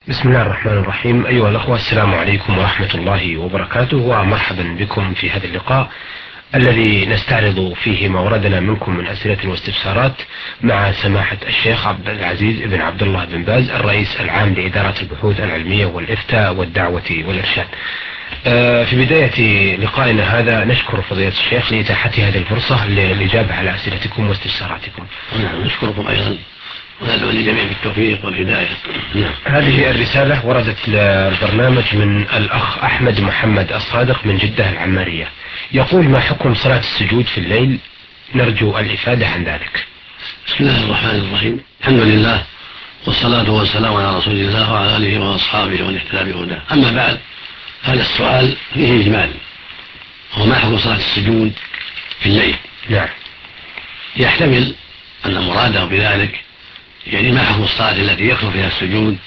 بسم الله الرحمن الرحيم. أيها الأخوة، السلام عليكم ورحمة الله وبركاته، ومرحبا بكم في هذا اللقاء الذي نستعرض فيه ما وردنا منكم من أسئلة واستفسارات مع سماحة الشيخ عبد العزيز بن عبد الله بن باز، الرئيس العام لإدارة البحوث العلمية والإفتاء والدعوة والإرشاد. في بداية لقائنا هذا نشكر فضيلة الشيخ لإتاحة هذه الفرصة للإجابة على أسئلتكم واستفساراتكم. نعم، نشكركم أيضا وندعو للجميع بالتوفيق والهداية. هذه الرسالة وردت للبرنامج من الأخ أحمد محمد الصادق من جدة العمارية، يقول: ما حكم صلاة السجود في الليل؟ نرجو الإفادة عن ذلك. بسم الله الرحمن الرحيم، الحمد لله والصلاة والسلام على رسول الله وعلى آله وأصحابه ومن اهتدى بهداه. أما بعد، هذا السؤال فيه إجمال، هو ما حكم صلاة السجود في الليل؟ نعم. يحتمل أن مراده بذلك يعني ما حكم الصلاة التي يكثر فيها السجود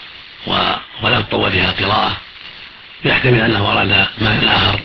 ولا تطول فيها القراءة. يحتمل أنه أراد معنى آخر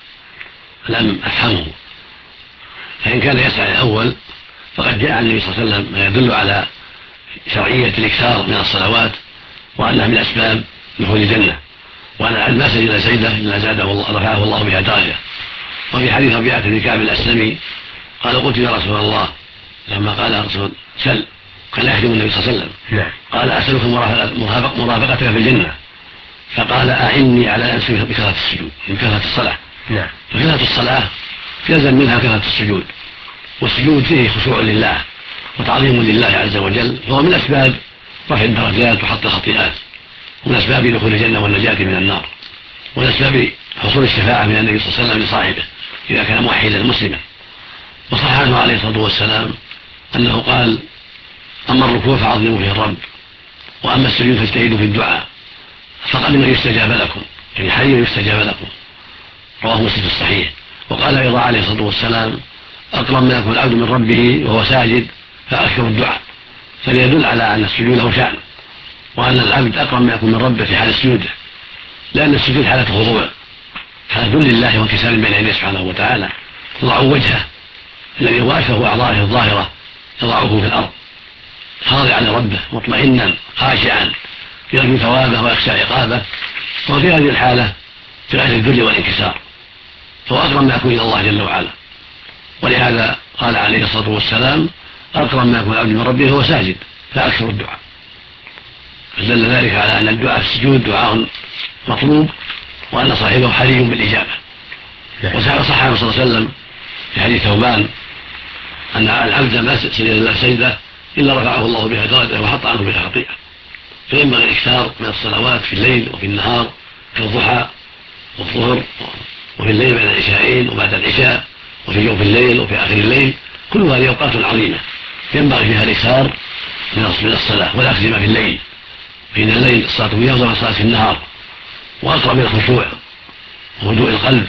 لم أفهمه. فإن كان يسعى الأول فقد جاء عن النبي صلى الله عليه وسلم ما يدل على شرعية الإكثار من الصلوات وأنها من أسباب دخول الجنة، وأن ما سجد سجدة إلا زاده الله رفعه الله بها درجة. وفي حديث ربيعة بن كعب الأسلمي قال: قلت يا رسول الله، لما قال الرسول سل، كان يخدم النبي صلى الله عليه وسلم، قال: أسألك مرافقتك في الجنة. فقال: أعني على أن أمسك بكثرة السجود، من كثرة الصلاة. فكثرة الصلاة يلزم منها كثرة السجود، والسجود فيه خشوع لله وتعظيم لله عز وجل، فهو من أسباب رفع الدرجات وحط الخطيئات، ومن أسباب دخول الجنة والنجاة من النار، ومن أسباب حصول الشفاعة من النبي صلى الله عليه وسلم لصاحبه إذا كان موحدا مسلما. وصح عنه عليه الصلاة والسلام أنه قال: أما الركوع فعظموا فيه الرب، وأما السجود فاجتهدوا في الدعاء، فقد من يستجاب لكم، يعني حي يستجاب لكم. رواه مسلم في الصحيح. وقال أيضا عليه الصلاة والسلام: أقرب ما يكون العبد من ربه وهو ساجد فأكثر الدعاء. فليدل على أن السجود له شأن، وأن العبد أقرب ما يكون من ربه في حال سجوده، لأن السجود حالة خضوع، حالة ذل لله وانكسار بين يديه سبحانه وتعالى. يضع وجهه الذي هو أشرف أعضائه الظاهرة يضعه في الأرض خاضعا لربه مطمئنا خاشعا يرجو ثوابه ويخشى عقابه، وفي هذه الحالة في غاية الذل والانكسار، فهو أقرب ما يكون إلى الله جل وعلا. ولهذا قال عليه الصلاة والسلام: أقرب ما يكون العبد من ربه وهو ساجد فأكثر الدعاء. فدل ذلك على أن الدعاء في السجود دعاء مطلوب، وأن صاحبه حري بالإجابة. وصح عنه صلى الله عليه وسلم في حديث ثوبان أن العبد ما سجد إلا سجدة إلا رفعه الله بها درجة وحط عنه بها خطيئة. فينبغي الإكثار من الصلوات في الليل وفي النهار، كالضحى والظهر، وفي الليل بين العشاءين وبعد العشاء، وفي جوف الليل وفي آخر الليل. كل هذه أوقات عظيمة ينبغي فيها الإكثار من الصلاة والأكثر في الليل، فإن الليل الصلاة فيه أفضل من الصلاة في النهار، وأقرب من الخشوع وهدوء القلب،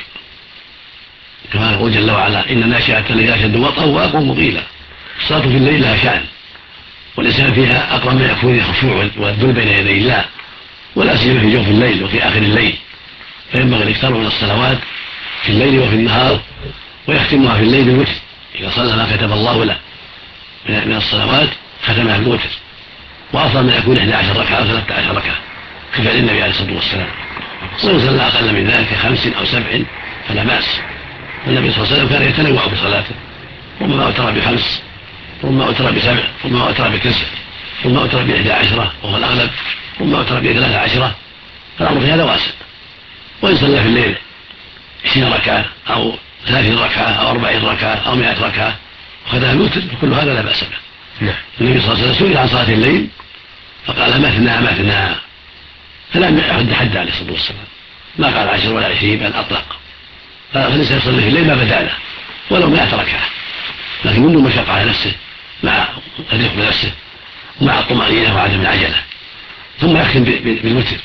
كما يقول جل وعلا: إن ناشئة الليل أشد وطئا وأقوم قيلا. الصلاة في الليل لها شأن، والإنسان فيها أقرب ما يكون الخشوع والذل بين يدي الله، ولا سيما في جوف الليل وفي آخر الليل. فينبغي الإكثار من الصلوات في الليل وفي النهار، ويختمها في الليل بالوتر. إذا صلى ما كتب الله له من الصلوات ختمها بالوتر، وأفضل ما يكون 11 ركعة أو 13 ركعة كفعل النبي عليه الصلاة والسلام. وإن صلى أقل من ذلك 5 أو 7 فلا بأس. النبي صلى الله عليه وسلم كان يتنوع في صلاته، ربما أوتر ب5، ربما أوتر ب7، ربما أوتر ب9، ربما أوتر ب11 وهو الأغلب، ربما أوتر ب13. فالأمر في هذا واسع. وإن صلى في الليل 20 ركعة أو 30 ركعة أو 40 ركعة أو 100 ركعة وخذها الوتر، فكل هذا لا بأس به. النبي صلى الله عليه وسلم سئل عن صلاة الليل فقال: مثنى مثنى، فلم يحد حد عليه الصلاة والسلام، ما قال 10 ولا 20، بل أطلق. فالإنسان يصلي في الليل ما بدا له ولو 100 ركعة، لكن منه مشقة على نفسه مع الرفق بنفسه ومع الطمأنينة وعدم العجلة، ثم يختم بالوتر.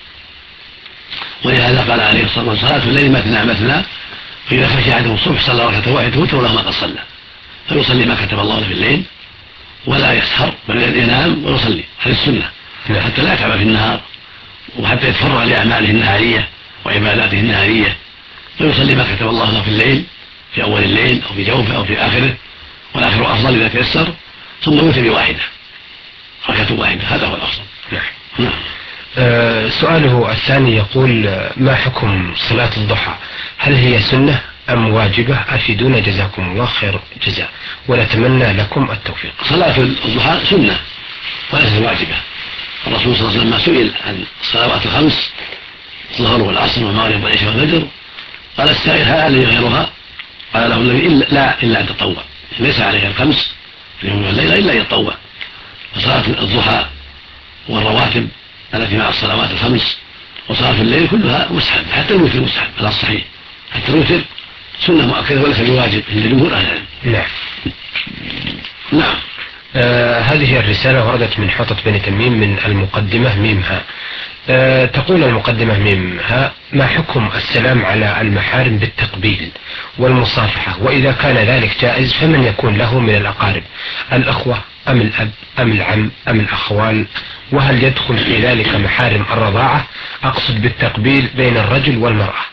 ولهذا قال عليه الصلاة والسلام: صلاة الليل مثنى مثنى، فإذا خشي أحدهم الصبح صلى ركعة واحدة وتر له ما قد صلى. فيصلي ما كتب الله له في الليل ولا يسهر، بل ينام ويصلي، هذه السنة، حتى لا يتعب في النهار وحتى يتفرغ لأعماله النهارية وعباداته النهارية. فيصلي ما كتب الله له في الليل، في أول الليل أو في جوفه أو في آخره، والآخر أفضل إذا تيسر، ثم يوتر بواحدة، ركعة واحدة، هذا هو الأفضل. سؤاله الثاني يقول ما حكم صلاة الضحى؟ هل هي سنة أم واجبة؟ أفيدونا جزاكم الله خير جزاء، ونتمنى لكم التوفيق. صلاة الضحى سنة وليست واجبة. الرسول صلى الله عليه وسلم لما سئل عن الصلوات الخمس الظهر والعصر والمغرب والعشاء والفجر قال السائل هل لي غيرها؟ قال له النبي إلا أن تطوع، ليس عليه الخمس في اليوم والليلة إلا أن يتطوع. فصلاة الضحى والرواتب التي مع الصلوات الخمس وصلاة الليل كلها مستحب، حتى الوتر مستحب على الصحيح، حتى الوتر سنة مؤكدة وليس بواجب عند جمهور أهل العلم. نعم. نعم. هذه الرسالة وردت من حوطة بني تميم من المقدمة ميمها. تقول المقدمة ميمها: ما حكم السلام على المحارم بالتقبيل والمصافحة؟ وإذا كان ذلك جائز فمن يكون له من الأقارب؟ الأخوة أم الأب أم العم أم الأخوال؟ وهل يدخل في ذلك محارم الرضاعة؟ أقصد بالتقبيل بين الرجل والمرأة.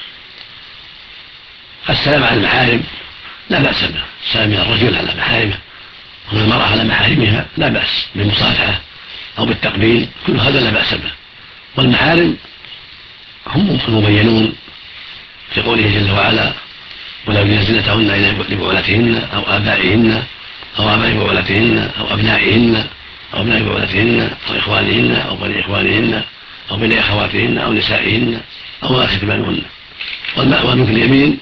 السلام على المحارم لا بأس به، السلام من الرجل على محارمه ومن المرأة على محارمها لا بأس بالمصافحة أو بالتقبيل، كل هذا لا بأس به. والمحارم هم المبينون في قوله جل وعلا: ولا يبدين زينتهن إلا لبعولتهن أو آبائهن أو آباء بعولتهن أو أبنائهن أو أبناء بعولتهن أو إخوانهن أو بني إخوانهن أو بني أخواتهن أو نسائهن أو ما تتبعونهن. والملك اليمين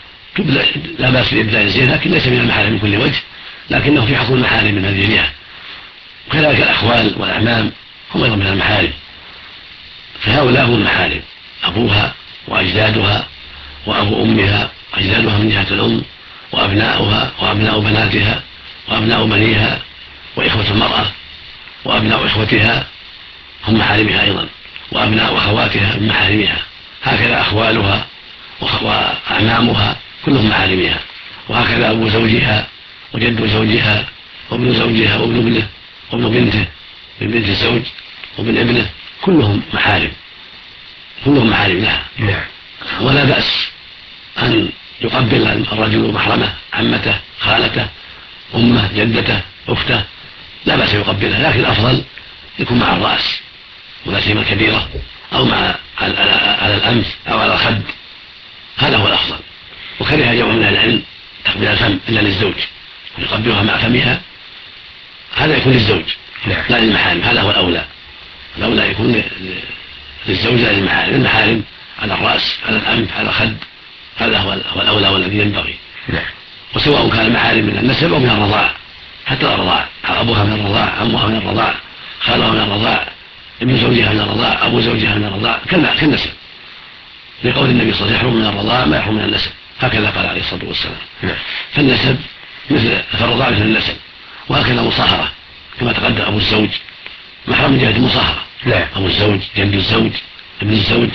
لا بأس بإبداء الزينة، لكن ليس من المحارم من كل وجه، لكنه في حكم المحارم من هذه الجهة. وكذلك الأخوال والأعمام هم أيضا من المحارم، فهؤلاء هم المحارم: أبوها وأجدادها وأبو أمها، أجدادها من جهة الأم، وأبناؤها وأبناء بناتها وأبناء بنيها، وإخوة المرأة وأبناء إخوتها هم محارمها أيضا، وأبناء أخواتها من محارمها. هكذا أخوالها وأعمامها كلهم محارمها، وهكذا أبو زوجها وجد زوجها وابن زوجها وابن ابنه وابن بنته من بنت الزوج وابن ابنه كلهم محارم، كلهم محارم لها. ولا بأس أن يقبل الرجل محرمه، عمته، خالته، أمه، جدته، أخته، لا بأس يقبلها، لكن الأفضل يكون مع الرأس ولا سيما الكبيرة، أو مع على الأنف أو على الخد، هذا هو الأفضل. وكره جمع من العلم تقبيل الفم إلا للزوج، يقبلها مع فمها، هذا يكون للزوج لا للمحارم، هذا هو الأولى. الأولى يكون للزوجة للمحارم، المحارم على الرأس، على الأنف، على الخد، هذا هو الأولى والذي ينبغي. وسواء كان المحارم من النسب أو من الرضاع، حتى الرضاع، أبوها من الرضاع، عمها من الرضاع، خالها من الرضاع، ابن زوجها من الرضاع، أبو زوجها من الرضاع، كالنسب، لقول النبي صلى الله عليه وسلم: يحرم من الرضاع ما يحرم من النسب، هكذا قال عليه الصلاة والسلام. فالنسب فالرضاع مثل النسب، وهكذا مصاهرة كما تقدم أبو الزوج محرم من جهة المصاهرة، أبو الزوج، جد الزوج، ابن الزوج،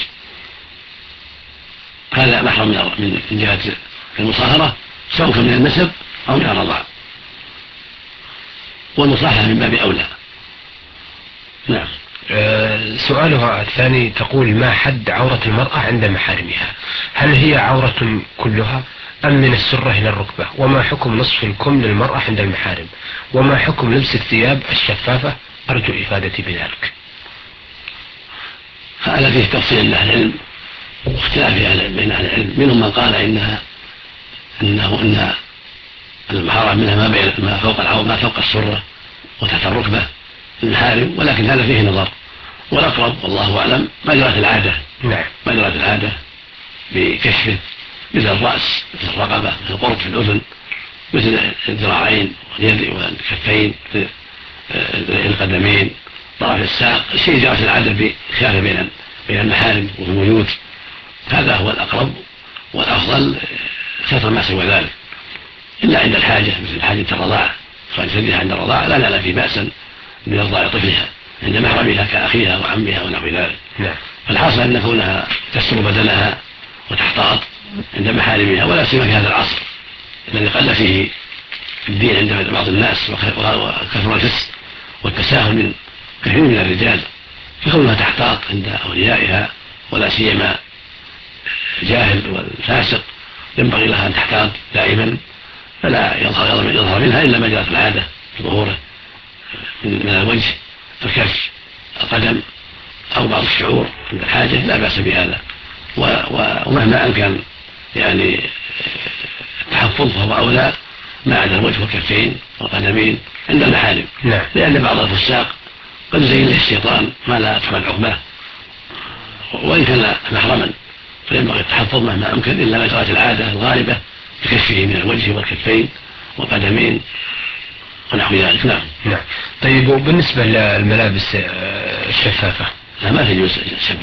هذا محرم من جهة المصاهرة، سواء من النسب أو من الرضاع، والمصاهرة من باب أولى. نعم. سؤالها الثاني تقول: ما حد عورة المرأة عند محارمها؟ هل هي عورة كلها أم من السرة إلى الركبة؟ وما حكم نصف الكم للمرأة عند المحارم؟ وما حكم لبس الثياب الشفافة؟ أرجو إفادتي بذلك. هذا فيه تفصيل أهل العلم واختلاف بين أهل العلم، منهم من قال إن المحرم منها ما فوق العورة، ما فوق السرة وتحت الركبة المحارم، ولكن هذا فيه نظر، والأقرب والله أعلم ما جرت العادة. ما جرت العادة بكشفه، مثل الرأس، مثل الرقبة، مثل القرط في الأذن، مثل الذراعين واليد والكفين، القدمين، طرف الساق، الشيء جرت العادة بخلاف بين المحارم وفي البيوت، هذا هو الأقرب والأفضل ستر ما سوى ذلك، إلا عند الحاجة مثل حاجة الرضاعة، خارج سدها عند الرضاعة لا في بأسا من إرضاع طفلها عند محرمها كأخيها وعمها ونحو ذلك. فالحاصل أن كونها تستر بدنها وتحتاط عند محارمها، ولا سيما في هذا العصر الذي قل فيه الدين عند بعض الناس وكثر الفسق والتساهل من كثير من الرجال، فكونها تحتاط عند أوليائها، ولا سيما الجاهل والفاسق ينبغي لها أن تحتاط دائما، فلا يظهر منها إلا ما جرت العادة في ظهوره من الوجه، الكف، القدم، أو بعض الشعور عند الحاجة لا بأس بهذا، ومهما أمكن يعني التحفظ فهو أولى ما عدا الوجه والكفين والقدمين عند المحارم. لأن بعض الفساق قد يزين له الشيطان ما لا تحمل عقباه، وإن كان محرما فينبغي التحفظ مهما أمكن إلا ما جرت العادة الغالبة بكشفه من الوجه والكفين والقدمين ونحو ذلك. نعم. طيب، وبالنسبة للملابس الشفافة؟ لا، ما تجوز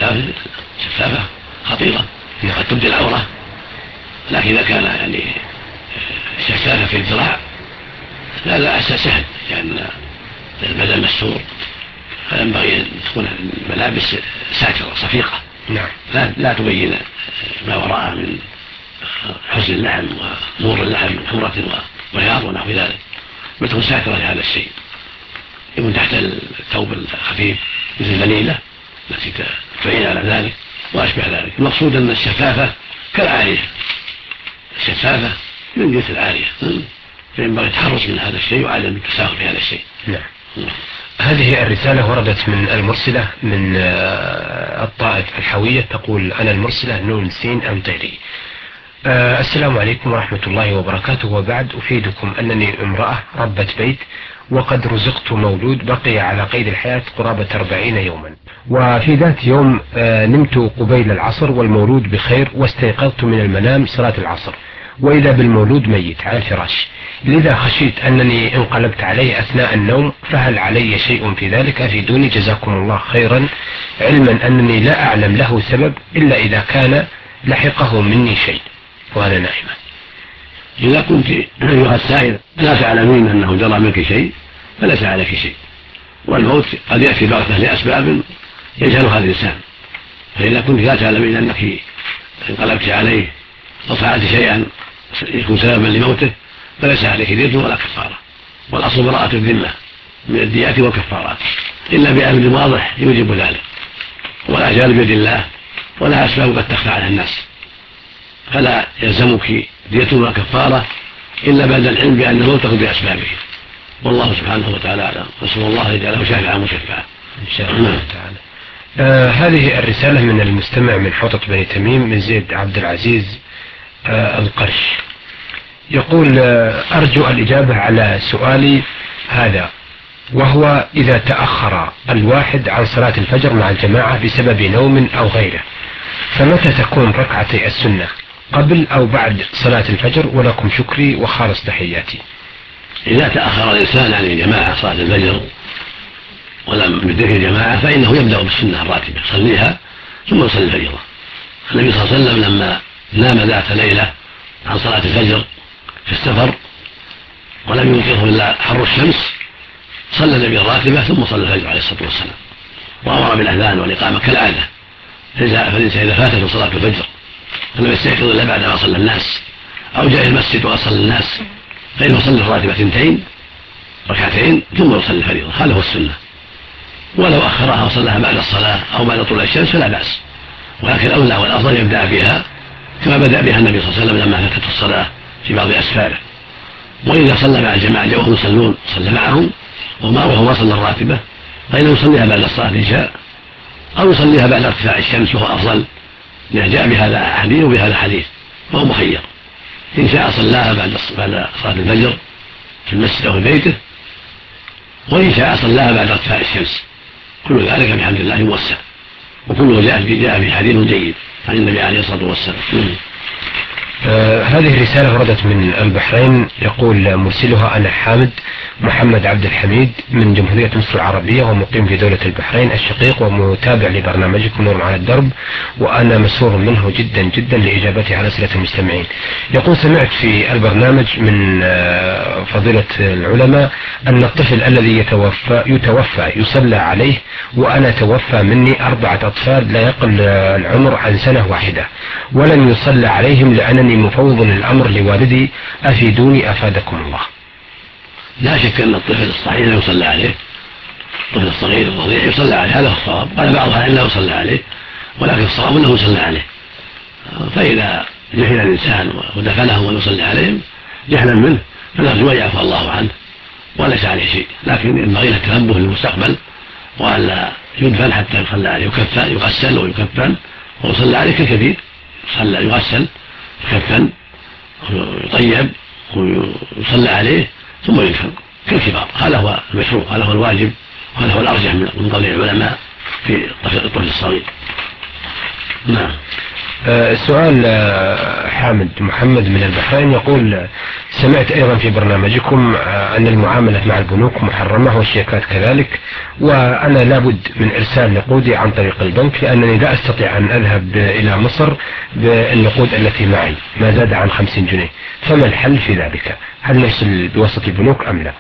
شفافة خطيرة قد تبدي العورة، لكن إذا كان يعني شفافة في الذراع لا سهل، لأن البدن مستور، فينبغي أن تكون الملابس ساترة صفيقة. نعم. لا تبين ما وراءه من حسن اللحم ونور اللحم من حمرة وبياض ونحو ذلك، بتكون ساترة لهذا الشيء، يكون تحت الثوب الخفيف مثل البنيلة التي تعين على ذلك وأشبه ذلك. المقصود أن الشفافة كالعارية، الشفافة من جنس العارية، فينبغي التحرص من هذا الشيء وعدم التساهل في هذا الشيء. نعم. هذه الرسالة وردت من المرسلة من الطائف الحوية، تقول: أنا المرسلة نون سين أمطيري. السلام عليكم ورحمة الله وبركاته، وبعد أفيدكم أنني امرأة ربة بيت، وقد رزقت مولود بقي على قيد الحياة قرابة 40 يوما، وفي ذات يوم نمت قبيل العصر والمولود بخير، واستيقظت من المنام صلاة العصر وإذا بالمولود ميت على الفراش، لذا خشيت أنني انقلبت عليه أثناء النوم، فهل علي شيء في ذلك؟ أفيدوني جزاكم الله خيرا، علما أنني لا أعلم له سبب إلا إذا كان لحقه مني شيء وأنا نائمة. إذا كنت أيها السائل لا تعلمين أنه جرى منك شيء فليس عليك شيء، والموت قد يأتي بغتة لأسباب يجهلها الإنسان، فإذا كنت لا تعلمين أنك انقلبت عليه وفعلت شيئا يكون سببا لموته فليس عليك دية ولا كفارة، والأصل براءة الذمة من الديات والكفارات إلا بأمر واضح يوجب ذلك، والأجال بيد الله ولا أسباب قد تخفى على الناس، فلا يلزمك دية ولا كفارة إلا بعد العلم بأن موته بأسبابه، والله سبحانه وتعالى أعلم، نسأل الله يجعله شافعا مشفعا إن شاء الله تعالى. هذه الرسالة من المستمع من حوطة بني تميم من زيد عبد العزيز القرش، يقول: أرجو الإجابة على سؤالي هذا، وهو: إذا تأخر الواحد عن صلاة الفجر مع الجماعة بسبب نوم أو غيره، فمتى تكون ركعتي السنة، قبل أو بعد صلاة الفجر؟ ولكم شكري وخالص تحياتي. إذا تأخر الإنسان عن الجماعة صلاة الفجر ولم يدرك الجماعة فإنه يبدأ بالسنة الراتبة، يصليها ثم يصلي الفجر. النبي صلى الله عليه وسلم لما نام ذات ليلة عن صلاة الفجر في السفر ولم يوقظه إلا حر الشمس صلى النبي الراتبة ثم صلى الفجر عليه الصلاة والسلام، وأمر بالأذان والإقامة كالعادة، فالإنسان إذا فاتته صلاة الفجر فلم يستيقظ إلا بعد ما صلى الناس أو جاء المسجد وأصلى الناس فإنه يصلي الراتبة 2 ركعتين ثم يصلي الفريضة، هذا هو السنة. ولو أخرها وصلىها بعد الصلاة أو بعد طلوع الشمس فلا بأس، ولكن الأولى والأفضل يبدأ بها كما بدأ بها النبي صلى الله عليه وسلم لما فاتته الصلاة في بعض أسفاره. وإذا صلى مع الجماعة جاءوهم يصلون صلى معهم وما صلى الراتبة فإنه يصليها بعد الصلاة إن شاء، أو يصليها بعد ارتفاع الشمس وهو أفضل، لأن جاء بهذا حديث وبهذا حديث، فهو مخير، إن شاء صلاها بعد صلاة الفجر في المسجد أو في بيته، وإن شاء صلاها بعد ارتفاع الشمس، كل ذلك بحمد الله موسع، وكله جاء في حديث جيد عن النبي عليه الصلاة والسلام. هذه الرسالة وردت من البحرين، يقول مرسلها: أنا حامد محمد عبد الحميد من جمهورية مصر العربية، ومقيم في دولة البحرين الشقيق، ومتابع لبرنامجكم نور على الدرب، وأنا مسرور منه جدا جدا لإجابتي على أسئلة المستمعين. يقول: سمعت في البرنامج من فضيلة العلماء أن الطفل الذي يتوفى يصلى عليه، وأنا توفى مني 4 أطفال لا يقل العمر عن سنة واحدة، ولم يصلى عليهم لأنني مفوض الأمر لوالدي، أفيدوني أفادكم الله. لا شك أن الطفل الصحيح لا يصلى عليه، الطفل الصغير الرضيع يصلى عليه، هذا هو الصواب، قال بعضها إن لا يصلى عليه، ولكن الصواب أنه يصلى عليه. فإذا جهل الإنسان ودفنهم ويصلي عليهم جهلا منه فنرجو أن يعفو الله عنه وليس عليه شيء، لكن ينبغي له التنبه للمستقبل وألا يدفن حتى يصلى عليه، يغسل ويكفن ويصلى عليه كالكبير، يغسل يكفن ويطيب ويصلى عليه ثم يدفن كالكبار. هذا هو المشروع، هذا هو الواجب، وهذا هو الأرجح من قول العلماء في الطفل الصغير. نعم. سؤال حامد محمد من البحرين يقول: سمعت أيضا في برنامجكم أن المعاملة مع البنوك محرمة والشيكات كذلك، وأنا لابد من إرسال نقودي عن طريق البنك لأنني لا أستطيع أن أذهب إلى مصر بالنقود التي معي ما زاد عن 50 جنيه، فما الحل في ذلك؟ هل نرسل بواسطة البنوك أم لا؟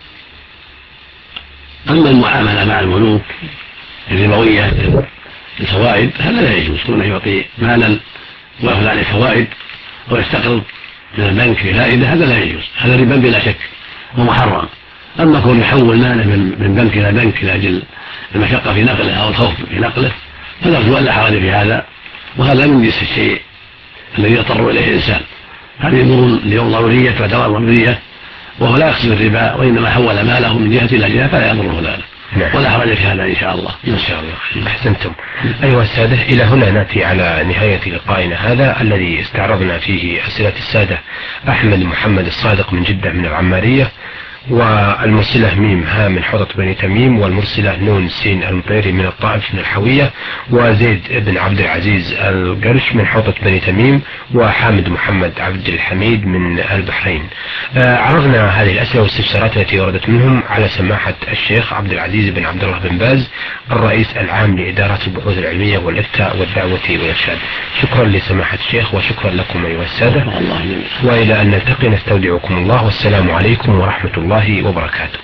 أما المعاملة مع البنوك الربوية الفوائد هذا لا يجوز، كونه يعطي مالا ويأخذ عليه فوائد ويستقرض من البنك فائدة، هذا لا يجوز، هذا ربا بلا شك ومحرم. أما كون يحول ماله من بنك إلى بنك لأجل المشقة في نقله أو الخوف في نقله فنرجو أن لا حرج في هذا، وهذا من جنس الشيء الذي يضطر إليه الإنسان. هذه أمور اليوم ضرورية تعتبر ضرورية، وهو لا يقصد الربا وإنما حول ماله من جهة إلى جهة فلا يضره ذلك. نعم. ولا حرج في هذا إن شاء الله. إن شاء الله. أحسنتم. أيها السادة، إلى هنا نأتي على نهاية لقائنا هذا الذي استعرضنا فيه أسئلة السادة أحمد محمد الصادق من جدة من العمارية، والمرسلة ميم ها من حوضة بني تميم، والمرسلة نون سين المطيري من الطائف من الحوية، وزيد بن عبد العزيز القرش من حوضة بني تميم، وحامد محمد عبد الحميد من البحرين. عرضنا هذه الأسئلة والاستفسارات التي وردت منهم على سماحة الشيخ عبد العزيز بن عبد الله بن باز الرئيس العام لإدارة البحوث العلمية والإفتاء والدعوة والإرشاد. شكرا لسماحة الشيخ وشكرا لكم أيها السادة، وإلى أن نلتقي نستودعكم الله، والسلام عليكم ورحمة الله وبركاته.